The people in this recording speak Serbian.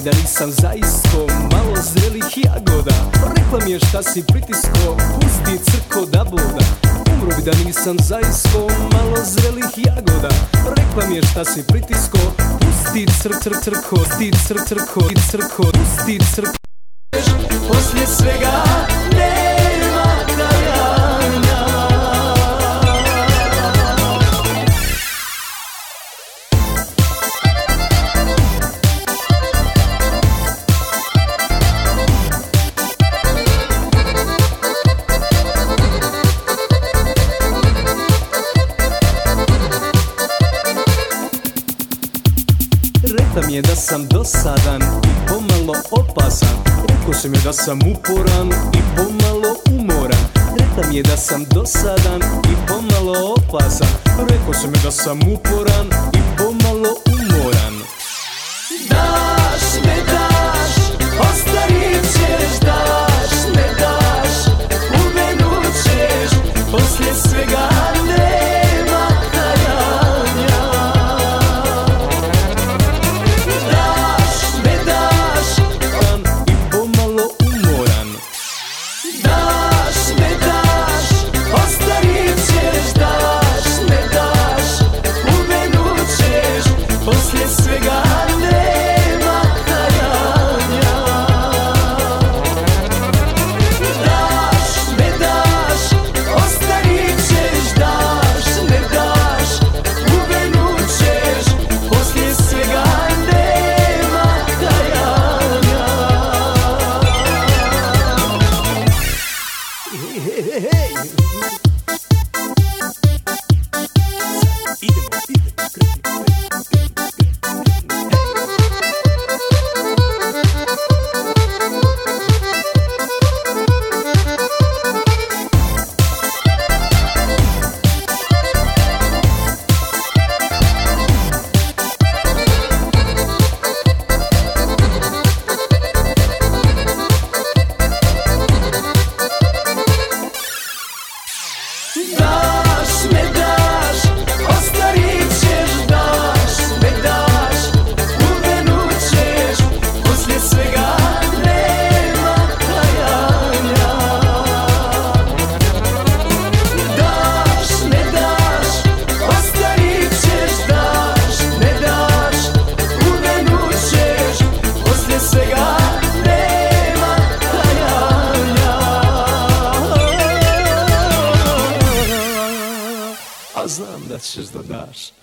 da nisam zaisko, malo zrelih jagoda. Rekla mi je šta si pritisko, pusti crko da boda. Umro bi da nisam zaisko, malo zrelih jagoda. Rekla mi je šta si pritisko, pusti crko, pusti crko, pusti crko. Poslije svega nema trajanja. Rekla mi je da sam dosadan i pomalo opasan. Rekao sam je da sam uporan i pomalo umoran. Rekla mi je da sam dosadan i pomalo opasan. Rekao sam je da sam uporan i pomalo umoran. Daš me daš, ostarit ćeš, daš me daš, uvenut ćeš, poslije svega nema trajanja. Daš me daš, i pomalo umoran. Daš me daš, ostarit ćeš, daš me daš, uvenut ćeš, poslije svega nema trajanja. Daš me daš, ostarit ćeš, daš me daš, uvenut ćeš, poslije svega nema trajanja. Daš me daš, ostarit ćeš, daš me daš, uvenut ćeš, poslije svega nema trajanja. Daš me daš, ostarit ćeš, daš me daš, uvenut ćeš, poslije svega nema trajanja. A znam da ćeš da daš.